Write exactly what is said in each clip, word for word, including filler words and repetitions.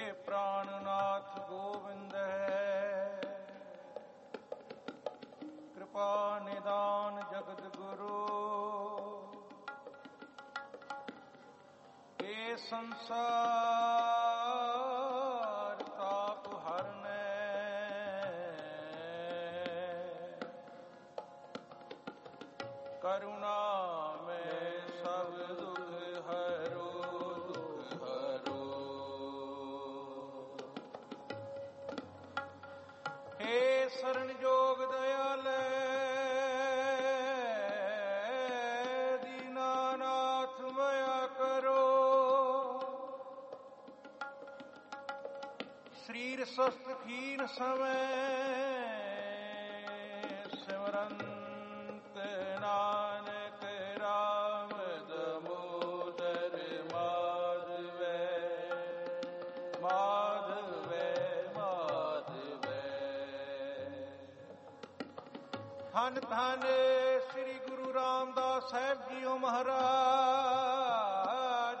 प्राणनाथ गोविंद है, कृपा निदान जगत गुरु। हे संसार ताप हरने, करुणा में सब दुख हरो, दुख हरो। हे शरण जोग दयाले, दीनानाथ मया करो। शरीर स्वस्थ खीन समय, सिमरंत नानक राम दामोदर माधवे, माधवे माधवे। धन धन श्री गुरु रामदास साहब जीओ महाराज,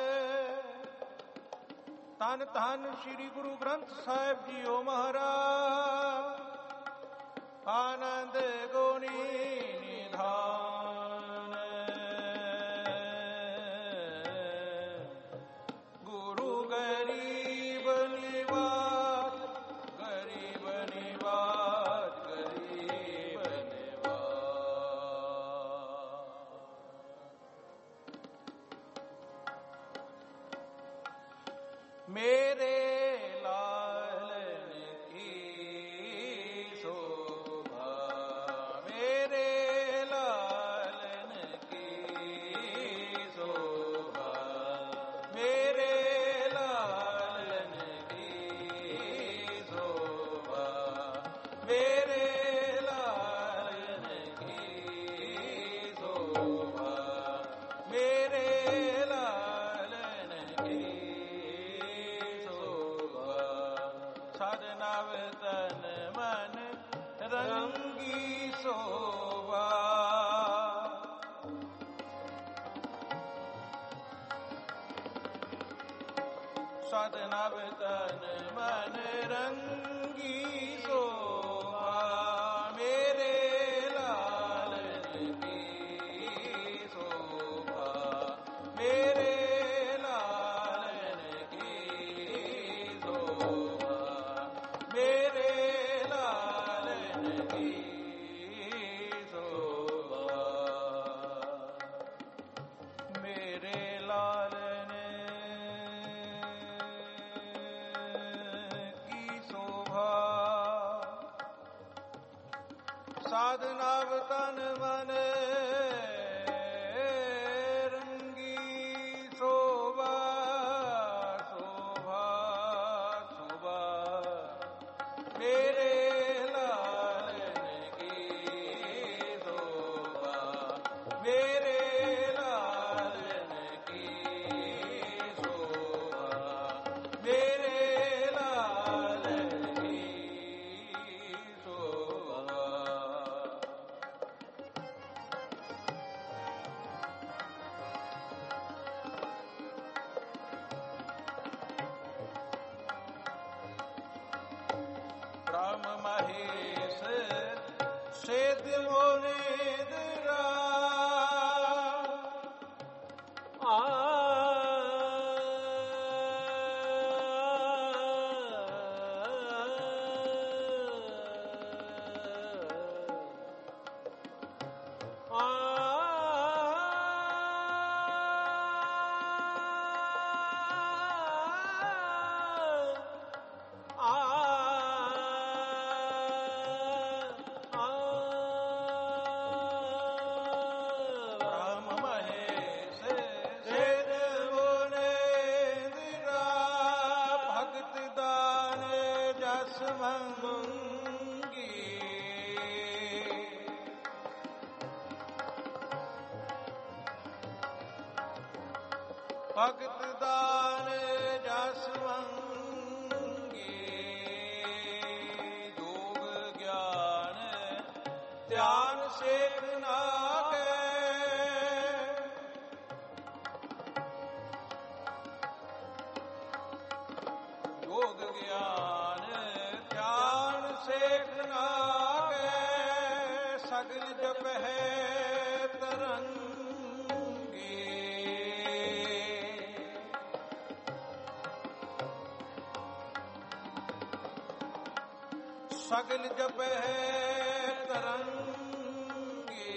धन धन श्री गुरु ग्रंथ साहिब जीओ महाराज। आनंद गुणी निधान, गुरु गरीब निवाज, गरीब निवाज, गरीब निवाज। मेरे लालन की शोभा, मेरे लालन की शोभा, मेरे लालन की शोभा, मेरे लालन की शोभा, मेरे लालन की नव तन मन रंगी शोभा। सद नव तन मन रंगी शोभा, मेरे लालन की शोभा, मेरे लालन की शोभा, मेरे लालन की शोभा, मेरे लालन की शोभा। साधनाव तन मन रंगी शोभा, शोभा शोभा, मेरे लालन की शोभा, मेरे लालन की शोभा, मेरे लालन की शोभा। राम महेश सेद मोनेदरा, आ भगत दान जस मंगे, योग ज्ञान ध्यान सेख नागे। ਗਿਆਨ ਧਿਆਨ ਸੇਖ ਨਾਗੈ ਸਗਲ ਜਪਹਿ ਤਰੰਗੀ ਸਗਲ ਜਪਹਿ ਤਰੰਗੀ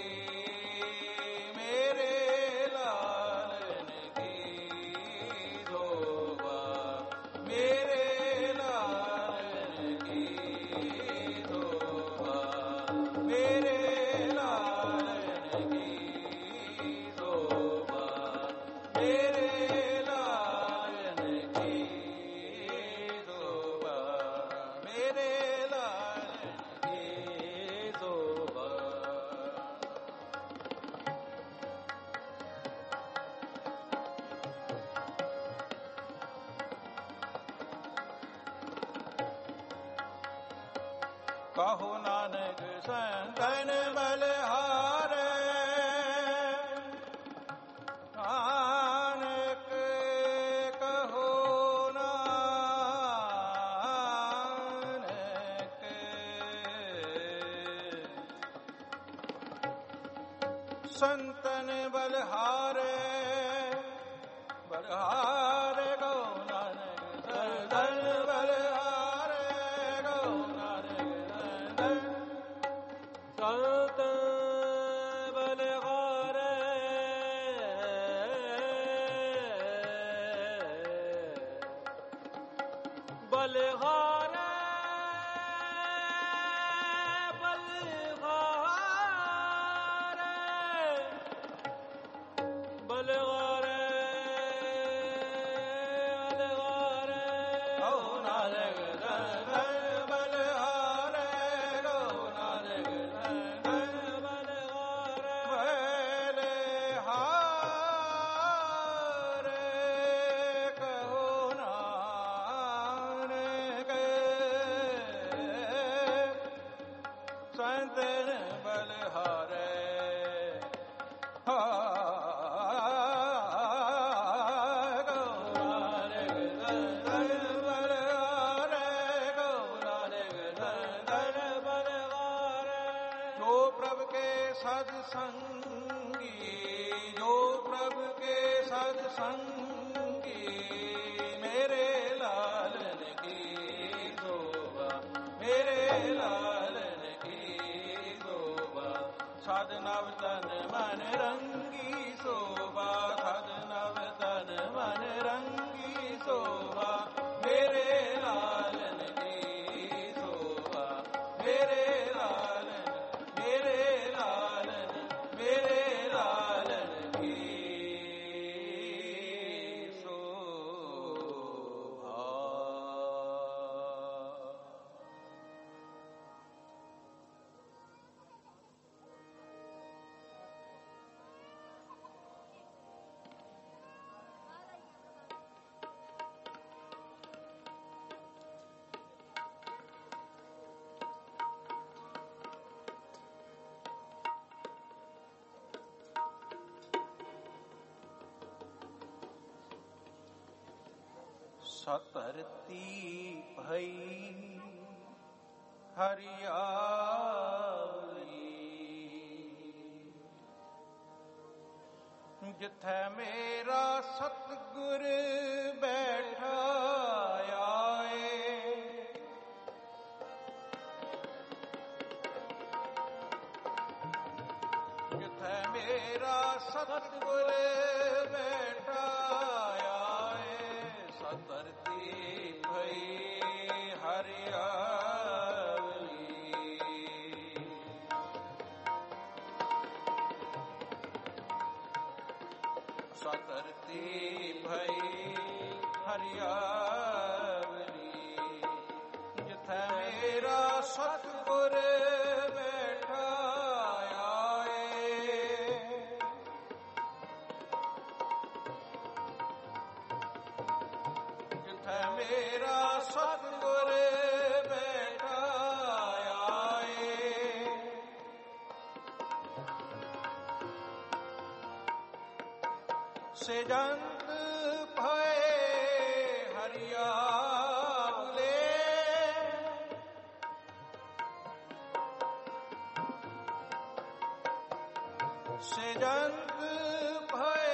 ਮੇਰੇ ਲਾਲਨ ਕੀ ਦੋਵਾ ਮੇਰੇ ਲਾਲਨ ਕੀ ਦੋਵਾ ਮੇਰੇ ਲਾਲਨ ਕੀ ਦੋਵਾ ਮੇਰੇ ਲਾਲਨ ਕੀ ਦੋਵਾ ਮੇਰੇ ਕਹੋ ਨਾਨਕ ਸੰਤਨ ਬਲਿਹਾਰੇ ਨਾਨਕ ਕਹੋ ਨਾਨਕ ਸੰਤਨ ਬਲਿਹਾਰੇ ਬਲਿਹਾਰੇ ਕਹੋ ਨਾਨਕ ਸੰਤਨ ਬਲਿਹਾਰੇ ਕਹੋ ਸੰਤ ਬਲਿਹਾਰੇ ਬਲਿਹਾਰੇ ਬਲਿਹਾਰੇ ਬਲਿਹਾਰੇ ਸੰਤਨ ਬਲਿਹਾਰੇ ਜੋ ਪ੍ਰਭ ਕੇ ਸਦ ਸੰਗੀ ਜੋ ਪ੍ਰਭ ਕੇ ਸਦ ਸੰਗੀ ਮੇਰੇ ਲਾਲਨ ਕੀ ਦੋਵਾ ਮੇਰੇ ਲਾਲਨ ਸਦ ਨਵ ਤਨ ਮਨ ਰੰਗੀ ਸੋਭਾ ਸਦ ਨਵ ਤਨ ਮਨ ਰੰਗੀ ਸੋਭਾ ਮੇਰੇ ਲਾਲਨ ਕੀ ਸੋਭਾ ਮੇਰੇ ਲਾਲਨ ਮੇਰੇ ਲਾਲਨ ਮੇਰੇ ਲਾਲਨ ਕੀ ਸੋਭਾ। ਸਤਰਤੀ ਭਈ ਹਰਿਆਵਲੀ ਜਿਥੈ ਮੇਰਾ ਸਤਿਗੁਰ ਬੈਠਾ ਆਏ ਜਿਥੈ ਮੇਰਾ ਸਤਿਗੁਰ ਬੈਠਾ ਧਰਤੀ ਭਈ ਹਰਿਆਵਲੀ ਸਤਰਤੀ ਭਈ ਹਰਿਆਵਲੀ ਜਿਥੈ ਮੇਰਾ ਸਤਿਗੁਰ ਬੈਠਾ ਮੇਰਾ ਸਤਿਗੁਰ ਬੈਠਾ ਆਏ ਸਿਜੰਤ ਭਏ ਹਰਿਆਵਲੇ सेजंत भय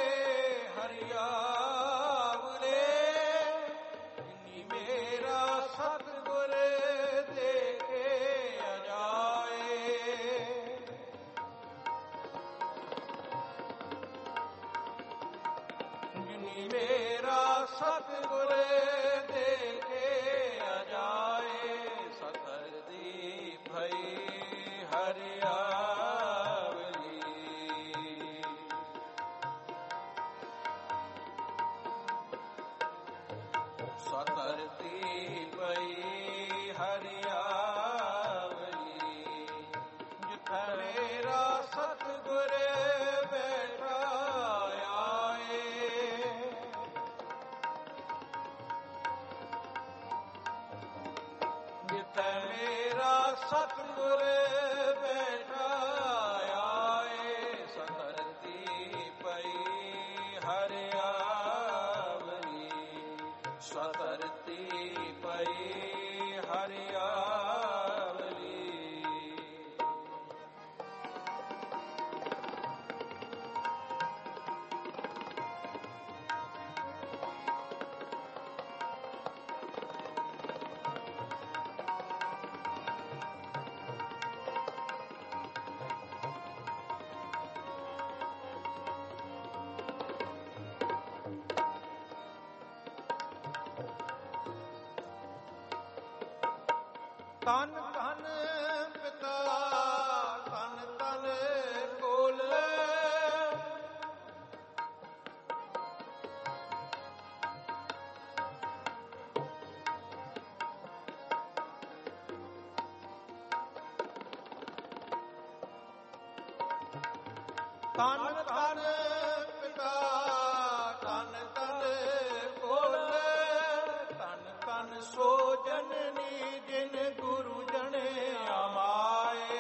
हरियावले, जिनी मेरा सतगुर देखे अजाए। जिनी मेरा सतगुर देखे अजाए, सकरदी भई हरियावली। सतरती पई हरियावली, जिथे मेरा सतगुर बैठा आए। जिथे मेरा सतगुर बैठा आए, सतरती पई हरियावली। सतरती पई हरियावली। ਤਨ ਤਨ ਪਿਤਾ ਤਨ ਤਨ ਕੋਲ, ਤਨ ਤਨ ਪਿਤਾ ਤਨ ਤਨ ਕੋਲ, ਤਨ ਤਨ ਸੋ ਜਨਨੀ ਜਿਨ ਗੁਰੂ ਜਣੇ ਆਮਾਏ।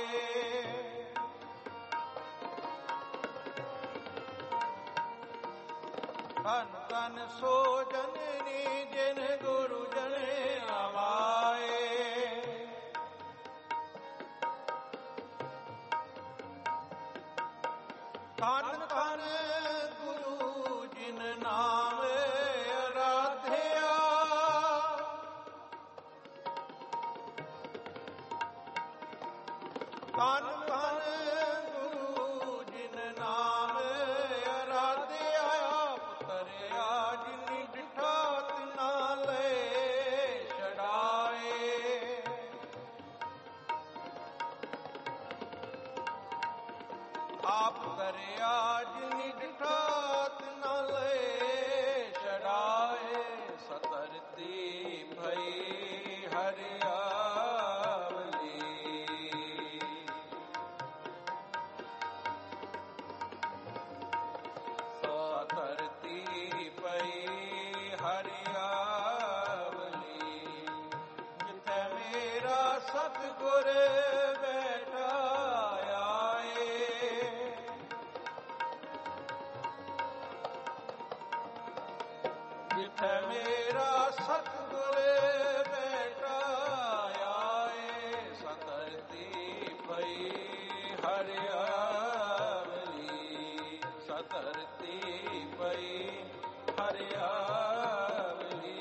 ਧਨ ਧਨ ਸੋ ਜਨਨੀ ਜਿਨ ਗੁਰੂ ਜਣੇ ਆਮਾਏ। ਧਨ ਧਨ ਗੁਰੂ ਜਿਨ ਨਾਮ ਅਰਾਧਿਆ। ਧਨ ਧਨ ਗੁਰੂ ਜਿਨ ਨਾਮ ਅਰਾਧਿਆ। ਪੁੱਤਰਿਆ ਜਿਨੀ ਡਿਠਾ ਤਿਨਾ ਲੈ ਛਡਾਏ। ਆਪ ਕਰਿਆ ਜਿਨੀ ਡਿਠਾ ਤਿਨਾ ਲੈ ਛਡਾਏ। ਸਤਰਤੀ ਭਈ ਹਰਿਆਵਲੀ। ਸਤਰਤੀ ਪਈ ਹਰਿਆਵਲੀ, ਜਿਥੇ ਮੇਰਾ ਸਤਿਗੁਰ ਬੈਠਾ ਆਏ। ਜਿਥੇ ਮੇਰਾ ਸਤਿਗੁਰ ਬੈਠਾ ਆਏ। ਸਤਰਤੀ ਪਈ ਹਰਿਆਵਲੀ। ਸਤਰਤੀ ਪਈ ਹਰਿਆਵਲੀ।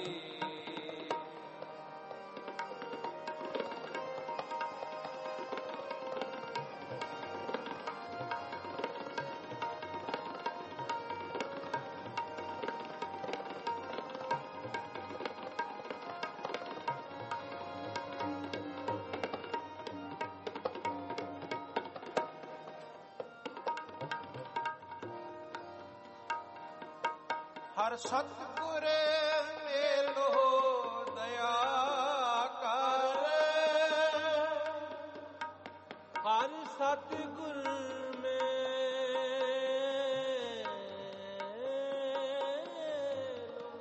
ਹਰ ਸਤਿਗੁਰ ਮੇਲੋ ਦਇਆ ਕਰ। ਹਰ ਸਤਿਗੁਰ ਮੇਲੋ,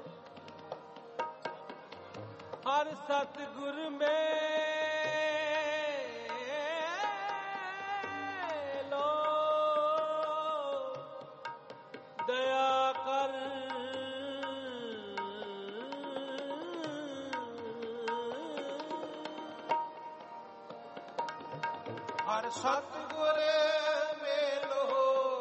ਹਰ ਸਤਿਗੁਰ ਮੇਲੋ ਦਇਆ ਕਰ। ਹਰ ਸਤਿਗੁਰ ਮੇਲੋ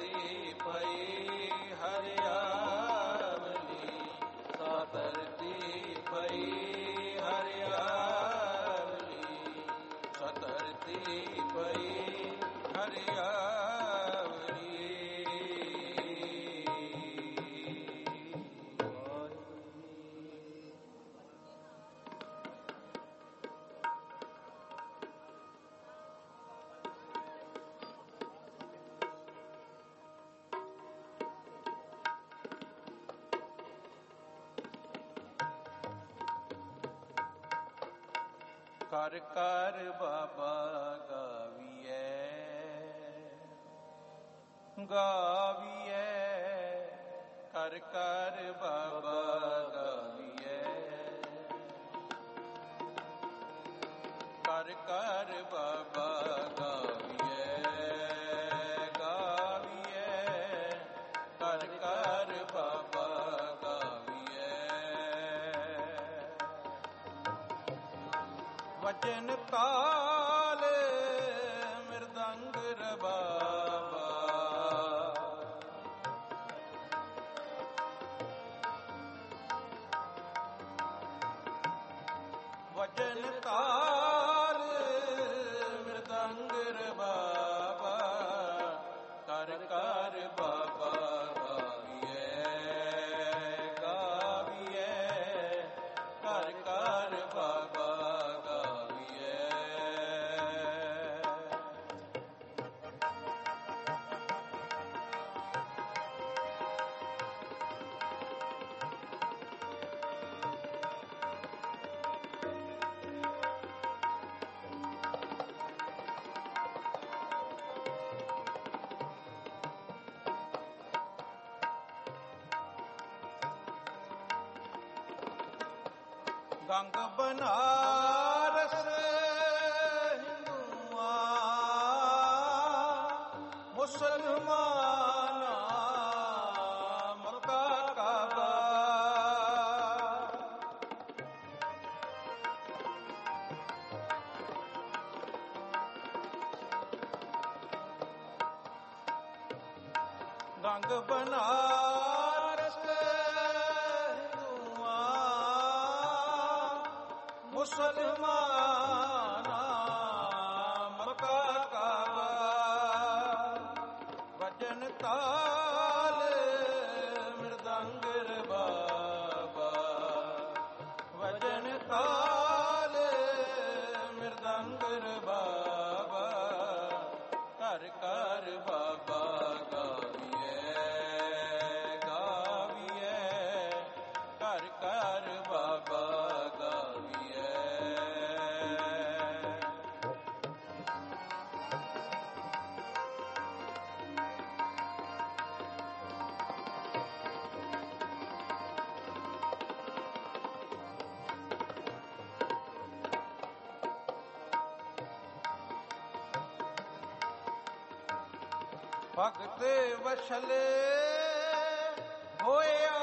ਧਰਤੀ ਪਈ ਹਰਿਆਵਲੀ, ਸਾ ਧਰਤੀ ਪਈ ਹਰਿਆਵਲੀ, ਸਾ ਧਰਤੀ ਪਈ ਹਰਿਆਵਲੀ। ਕਰ ਕਰ ਬਾਬਾ ਗਾਵੀਐ, ਗਾਵੀਐ, ਕਰ ਕਰ ਬਾਬਾ ਗਾਵੀਐ, ਕਰ ਕਰ ਬਾਬਾ ਗਾਵੀਐ, ਗਾਵੀਐ, ਕਰ ਕਰ ਬਾਬਾ ਗਾਵੀਐ। ਵਚਨ ਤਾਲ ਮਿਰਦੰਗ ਰਬਾਬਾ, ਵਚਨ ਤਾਲ ਮਿਰਦੰਗ ਰਬਾਬਾ, ਕਰ ਕਰ ਬਾਬਾ ਗਾਵੀਐ, ਗਾਵੀਐ, ਕਰ ਕਰ ਬਾਬਾ ਗਾਵੀਐ। ਗੰਗ ਬਨਾਰਸ ਹਿੰਦੂਆਂ, ਮੁਸਲਮਾਨਾਂ ਮੱਕਾ ਕਾਬਾ, ਗੰਗ ਬਨਾਰਸ ਮੁਸਲਮਾਨਾਂ ਮੱਕਾ ਕਾਬਾ, ਵਚਨ ਤਾਲ ਮਿਰਦੰਗ ਰਬਾਬਾ, ਵਚਨ ਤਾਲ ਮਿਰਦੰਗ ਰਬਾਬਾ, ਕਰ ਕਰ ਬਾਬਾ ਗਾਵੀਐ, ਗਾਵੀਐ, ਕਰ ਕਰ ਬਾਬਾ ਗਾਵੀਐ। ਭਗਤ ਵਛਲੇ ਹੋਇਆ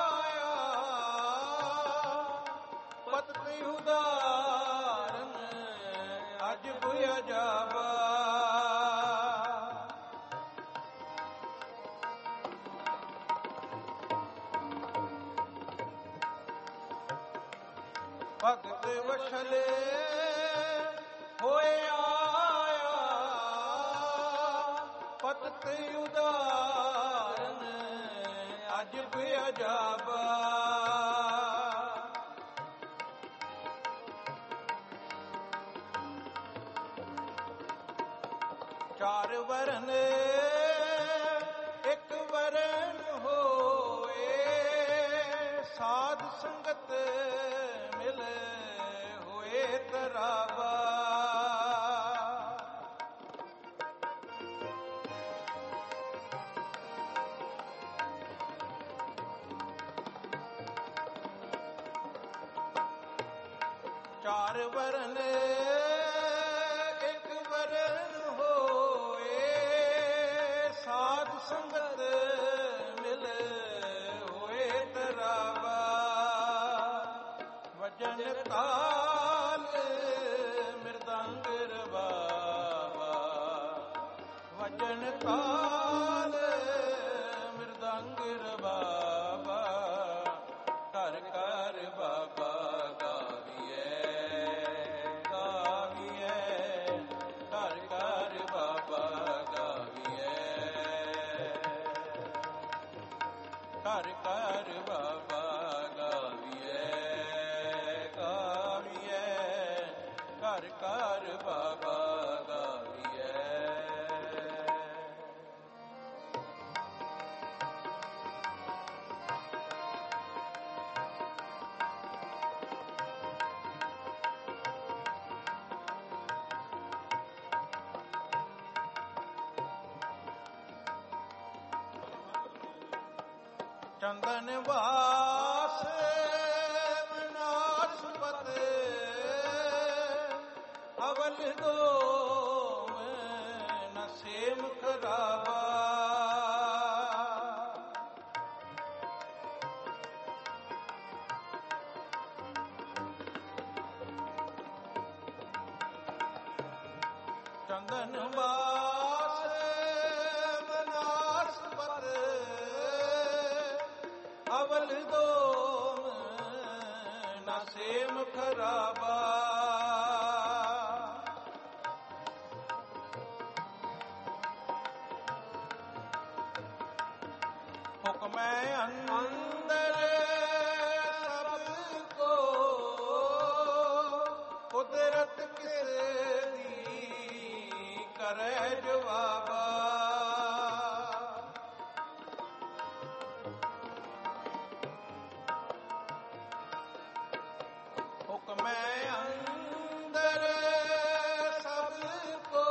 ਪਤਿ ਉਦਾਰਨ, ਅਜ ਬੁਝਿਆ ਜਾਵਾ, ਭਗਤ ਵਛਲੇ ਹੋਇਆ ਪਤਿ ਉਦਾਰਨ, ਅਜ ਬੁਝਿਆ ਜਾਵਾ, ਚਾਰ ਵਰਨ ਇੱਕ ਵਰਨ ਹੋਏ, ਸਾਧ ਸੰਗਤ ਮਿਲ ਹੋਏ ਤਰਾਵਾ, ਚਾਰ ਵਰਨ ਇੱਕ ਵਰਨ ਹੋਏ, ਸਾਧ ਸੰਗਤ ਮਿਲ ਹੋਏ ਤਰਾਵਾ, ਵਚਨ ਤਾਲ ਮਿਰਦੰਗ ਰਬਾਬਾ, ਵਚਨ ਤਾਲ ਘਰ ਘਰ ਬਾਬਾ ਗਾਵੀਐ ਗਾਵੀਐ ਘਰ ਘਰ ਬਾਬਾ ਗਾਵੀਐ। ਚੰਦਨ ਵਾਸ ਬਨਾਰਸਪਤ ਅਵਲ ਦੋਮ ਨ ਸੇਮ ਖਰਾਬਾ। ਚੰਦਨ ਵਾਸ ਬਨਾਰਸਪਤ ਅਵਲ ਦੋਮ ਨ ਸੇਮ ਖਰਾਬਾ। ਹੁਕਮੈ ਅੰਦਰ ਸਭ ਕੋ ਕੁਦਰਤ ਕਿਸ ਦੀ ਕਰੈ ਜਵਾਬਾ। ਹੁਕਮੈ ਅੰਦਰ ਸਭ ਕੋ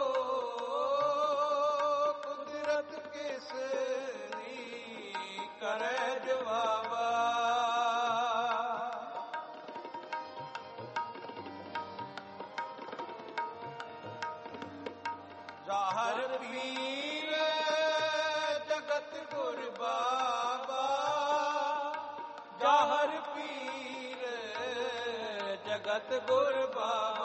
ਕੁਦਰਤ ਕਿਸ ਦੀ ਕਰੈ ਜਵਾਬਾ। ਜ਼ਾਹਰ ਪੀਰ ਜਗਤ ਗੁਰ ਬਾਬਾ। ਜ਼ਾਹਰ ਪੀਰ ਜਗਤ ਗੁਰ ਬਾਬਾ।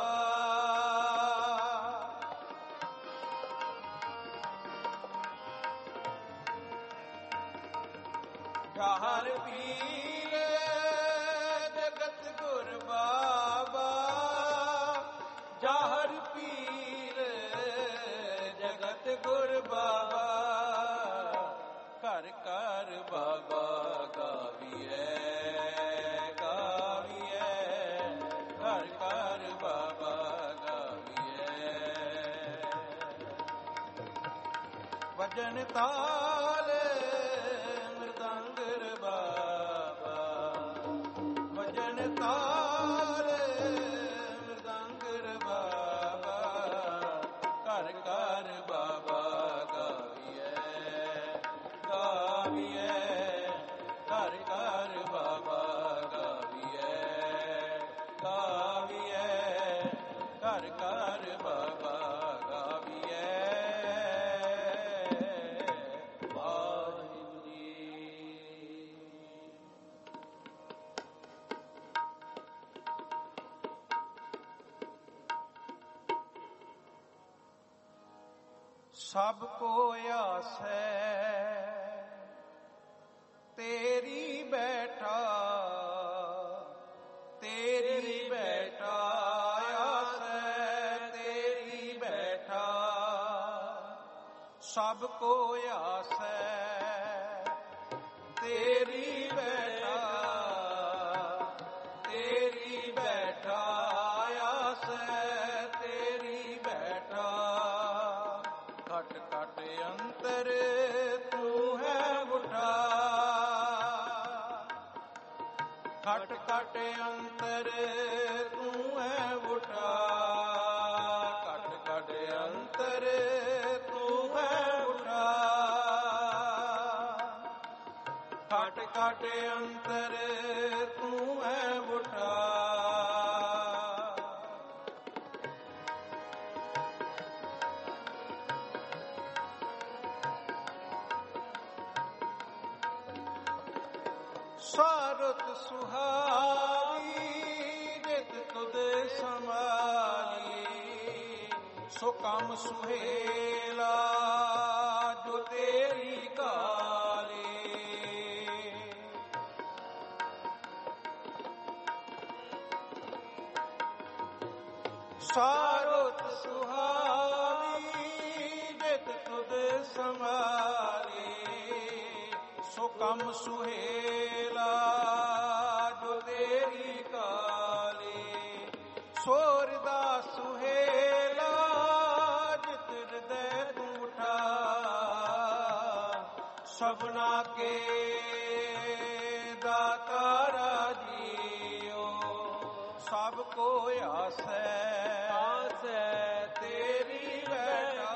ਜ਼ਾਹਰ ਪੀਰ ਜਗਤ ਗੁਰ ਬਾਬਾ। ਜ਼ਾਹਰ ਪੀਰ ਜਗਤ ਗੁਰ ਬਾਬਾ। ਘਰ ਘਰ ਬਾਬਾ ਗਾਵੀਐ ਗਾਵੀਐ ਘਰ ਘਰ ਬਾਬਾ ਗਾਵੀਐ। ਵਜਨ ਤਾਲ ਮ੍ਰਿਦੰਗਰ ਬਾਬਾ। ਵਜਨ ਤਾਲ ਮ੍ਰਿਦੰਗਰ ਬਾਬਾ। ਘਰ ਘਰ ਬਾਬਾ ਗਾਵੀਐ ਗਾਵੀਐ ਘਰ ਘਰ ਬਾਬਾ ਗਾਵੀਐ ਗਾਵੀਐ ਘਰ ਘਰ ਬਾਬਾ ਗਾਵੀਐ। ਵਾਹਿਗੁਰੂ ਜੀ। ਸਭ ਕੋ ਆਸੈ ਤੇਰੀ ਬੈਠਾ। ਤੇਰੀ ਬੈਠਾ ਆਸੈ ਤੇਰੀ ਬੈਠਾ। ਸਭ ਕੋ ਆਸੈ ਤੇਰੀ ਬੈਠਾ। ਤੇਰੀ ਬੈਠਾ ਆਸੈ ਤੇਰੀ ਬੈਠਾ। ਘਟ ਘਟ ਅੰਤਰ ਤੂੰ ਹੈ ਉਠਾ। ਘਟ ਘਟ ਅੰਤਰ ਤੂੰ ਹੈ ਉਠਾ। ਘਟ ਘਟ ਅੰਤਰ ਤੂੰ ਹੈ ਉਠਾ। ਘਟ ਘਟ ਅੰਤਰ ਤੂੰ ਹੈ ਉਠਾ। ਸਾਰਤ ਸੁਹਾਈ ਜਿਤ ਤੁਧ ਸਮਾਲੀ। ਸੋ ਕੰਮ ਸੁਹੇਲਾ ਜੋ ਤੇਰੀ ਕਾਲੀ। ਸਾਰਤ ਸੁਹਾਈ ਜਿਤ ਤੁਧ ਸਮਾਲੀ। ਸੋ ਕਮ ਸੁਹੇਲਾ ਜੋ ਤੇਰੀ ਕਾਲੀ, ਸੋਰ ਦਾ ਸੁਹੇਲਾ ਜਿਤ ਹਿਰਦੈ ਤੂੰ ਉਠਾ, ਸਭਨਾ ਕੇ ਦਾਤਾਰਾ ਜੀਓ, ਸਭ ਕੋ ਆਸੈ ਆਸੈ ਤੇਰੀ ਬੈਠਾ,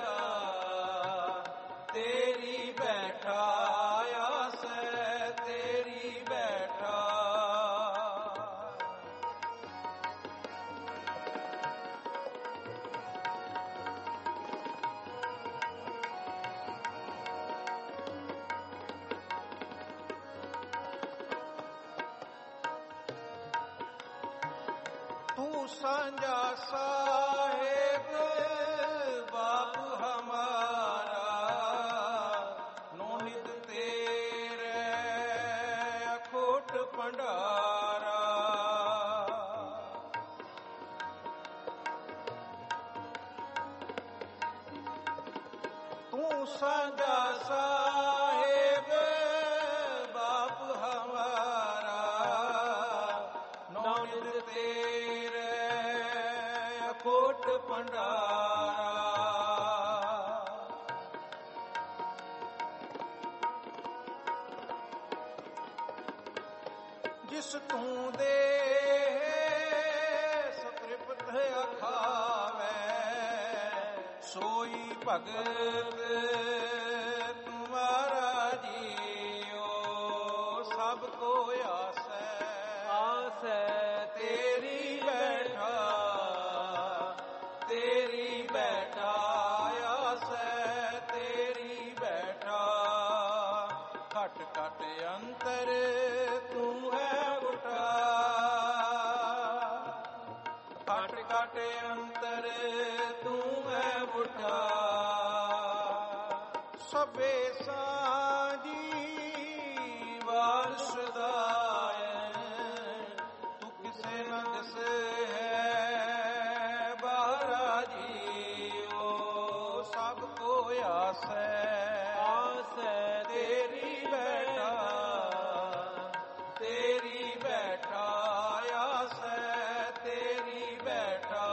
ਤੇਰੀ ਬੈਠਾ ਆਸੈ ਤੇਰੀ ਬੈਠਾ। ਤੂੰ ਸਾਂਝਾ ਸਾਹਿਬ ਬਾਪ ਹਮਾਰਾ, ਨੋ ਨਿਤ ਤੇਰੇ ਅਖੋਟ ਭੰਡਾਰਾ। ਤੂੰ ਸਾਂਝਾ ਸਾਹਿਬ ਬਾਪ ਹਮਾਰਾ, ਨੋ ਨਿਤ ਤੇਰੇ ਅਖੋਟ ਭੰਡਾਰਾ। ਜਿਸ ਤੂੰ ਦੇ ਸਤ੍ਰਿਪਤ ਅਖਾਵੈ, ਸੋਈ ਭਗਤ ਤੁਮਾਰਾ ਜੀਓ, ਸਭ ਕੋ ਆਸੈ ਆਸੈ ਤੇਰੀ ਬੈਠਾ, ਤੇਰੀ ਬੈਠਾ ਆਸੈ ਤੇਰੀ ਬੈਠਾ। ਘਟ ਘਟ ਅੰਤਰ ਤੂੰ ਹੈ ਉਠਾ, ਘਟ ਘਟ ਅੰਤਰ ਤੂੰ ਹੈ ਉਠਾ। ਸਭੇ ਸਾਜੀ ਵਾਰ ਸਦਾਇ, ਤੂੰ ਕਿਸੇ ਨਾ ਦਿਸ ਹੈ ਬਾਰਾ ਜੀਓ, ਸਭ ਕੋ ਆਸੈ ਆਸੈ ਤੇਰੀ ਬੈਠਾ, ਤੇਰੀ ਬੈਠਾ ਆਸੈ ਤੇਰੀ ਬੈਠਾ।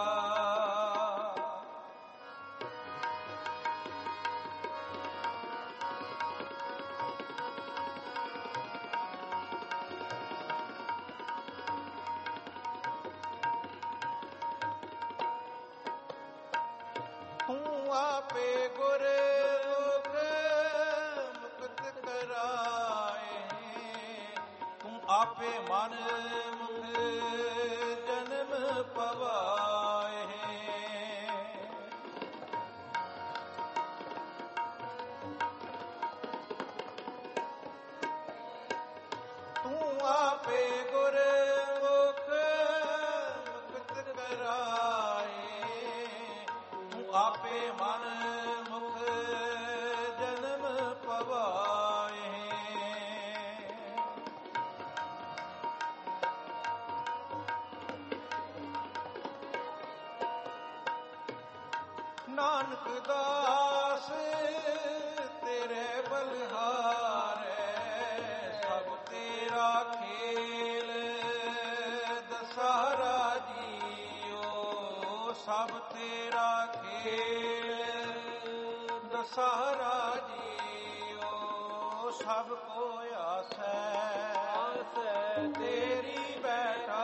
ਤੂੰ ਆਪੇ ਗੁਰ ਮੁਖ ਮੁਕਤ ਕਰਾਏ, ਤੂੰ ਆਪੇ ਮਨ ਮੁਖ ਜਨਮ ਪਵਾਏ। ਤੂੰ ਆਪੇ ਗੁਰ ਮੁਖ ਮੁਕਤ ਕਰਾਏ, ਆਪੇ ਮਨ ਮੁਖ ਜਨਮ ਪਵਾਏ। ਨਾਨਕ ਦਾਸ ਤੇਰੇ ਬਲਿਹਾਰੇ, ਸਭ ਤੇਰਾ ਖੇਲ ਦਸਾਰਾ ਜੀਓ, ਸਭ ਤੇਰਾ ਖੇਲ ਦਸਾਰਾ ਜੀਓ, ਸਭ ਕੋ ਆਸੈ ਆਸੈ ਤੇਰੀ ਬੈਠਾ,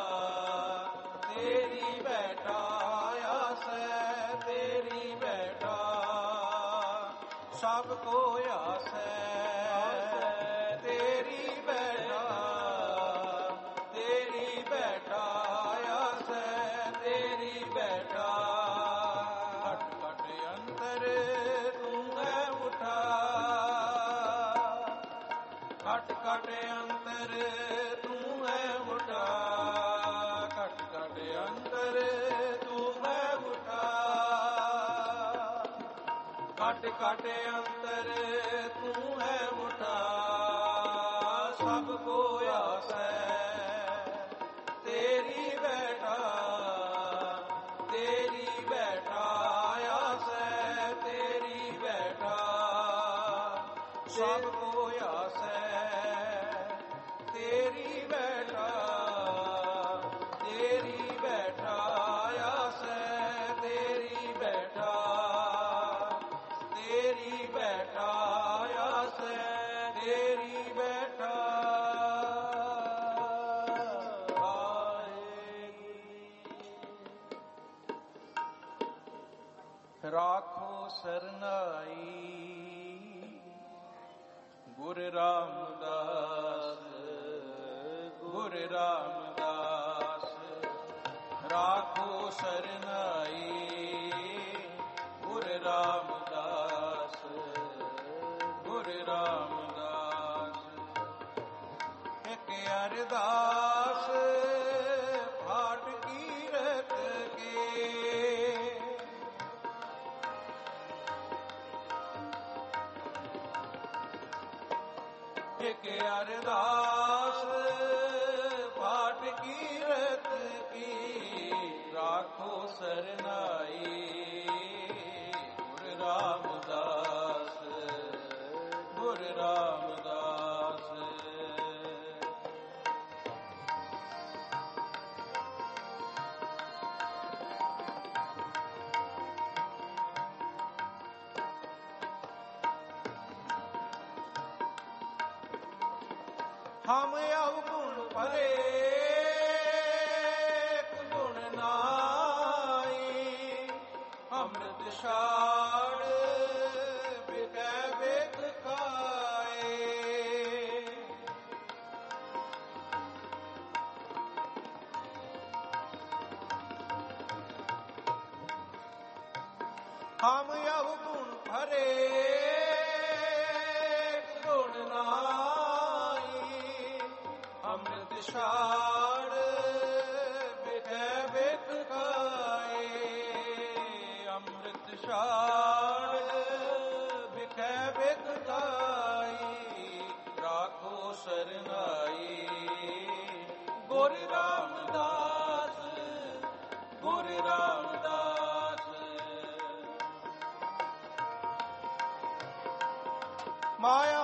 ਤੇਰੀ ਬੈਠਾ ਆਸੈ ਤੇਰੀ ਬੈਠਾ। ਸਭ ਕੋ ਆਸੈ ਆਸੈ ਤੇਰੀ ਬੈਠਾ, ਤੇਰੀ ਬੈਠਾ ਆਸੈ ਤੇਰੀ ਬੈਠਾ। ਘਟ ਘਟ ਅੰਤਰ ਤੂੰ ਹੈ ਉਠਾ, ਘਟ ਘਟ ਅੰਤਰ ਤੂੰ ਹੈ ਉਠਾ, ਘਟ ਘਟ ਅੰਤਰ ਤੂੰ ਹੈ ਉਠਾ। ਘਟ ਘਟ ਅੰਤਰ ਤੂੰ ਹੈ ਉਠਾ, ਸਭ ਕੋ ਆਸੈ ਤੇਰੀ ਬੈਠਾ, ਤੇਰੀ ਬੈਠਾ ਆਸੈ ਤੇਰੀ ਬੈਠਾ। सब को आसै तेरी बैठा तेरी बैठा आसै तेरी बैठा तेरी बैठा आसै तेरी बैठा राखो सरनाई गुरु रामदास गुरु रामदास राखो सरनाई गुरु रामदास गुरु रामदास एक अरदास भाट कीरत के एक अरदास पाठ कीरत की राखो सरनाई गुरु रामदास गुरु रामदास हम अवगुण भरे गुण नाई अमृत शाड़ बिकै बेग खाए हम अवगुण भरे गुण नाई अमृत शाड़ बिकै बेग खाए अमृत शाड़ बिकै बेग खाई राखो सरनाई गुरु रामदास गुरु रामदास माया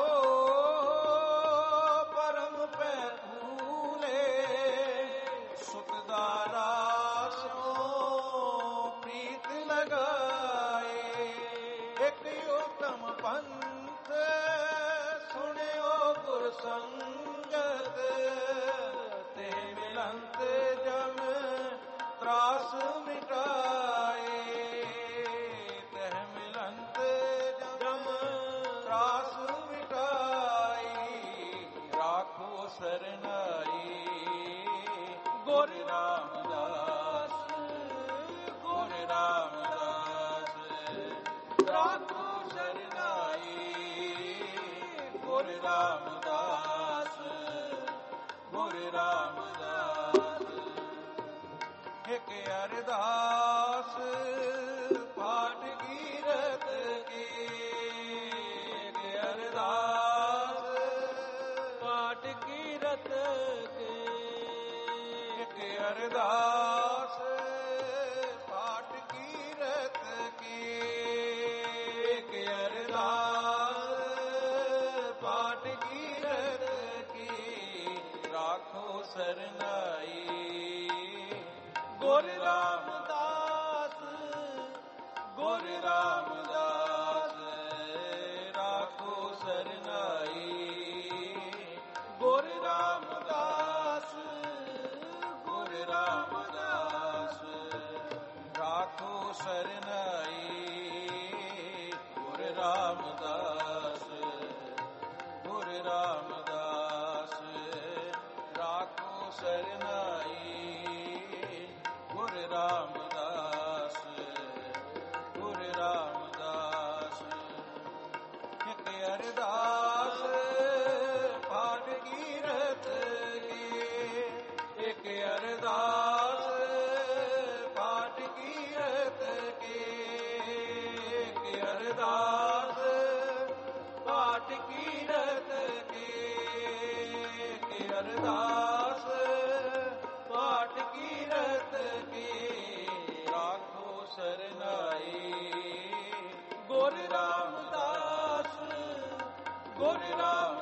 पंथ सुनियो गुर संगत ते मिलंत जम त्रास मिटाए तह मिलंत जम त्रास मिटाई राखो सरनाई गुरु रामदास गुरु रामदास राखो गुरु रामदास गुरु रामदास एक अरदास पाठ कीरत की एक अरदास पाठ कीरत की एक अरदास पाठ कीरत की एक अरदास पाठ कीरत की राखो सरनाई गुरु रामदास गुरु रामदास राखो सरनाई गुरु रामदास गुरु रामदास राखो सरनाई गुरु रामदास गुरु रामदास राखो सरनाई गुरु रामदास गुरु रामदास एक अरदास पाठ कीरत की एक अरदास पाठ कीरत की एक अरदास पाठ कीरत की एक अरदास पाठ कीरत की राखो सरनाई गुरु रामदास ਗੁਰੂ ਰਾਮਦਾਸ